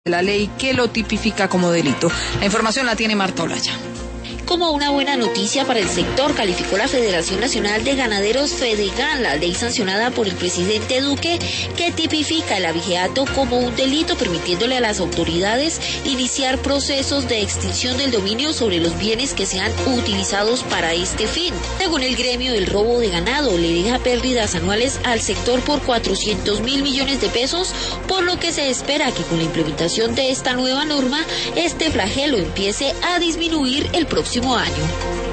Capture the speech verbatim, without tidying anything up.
la ley que lo tipifica como delito. La información la tiene Marta Olaya. Como una buena noticia para el sector, calificó la Federación Nacional de Ganaderos Fedegan la ley sancionada por el presidente Duque que tipifica el abigeato como un delito, permitiéndole a las autoridades iniciar procesos de extinción del dominio sobre los bienes que sean utilizados para este fin. Según el gremio, el robo de ganado le deja pérdidas anuales al sector por cuatrocientos mil millones de pesos, por lo que se espera que con la implementación de esta nueva norma, este flagelo empiece a disminuir el próximo año.